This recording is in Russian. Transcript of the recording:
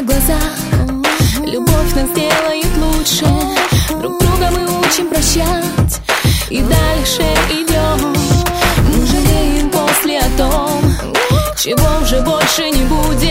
глазах. Любовь нас делает лучше, друг друга мы учим прощать и дальше идем. Мы жалеем после о том, чего уже больше не будет.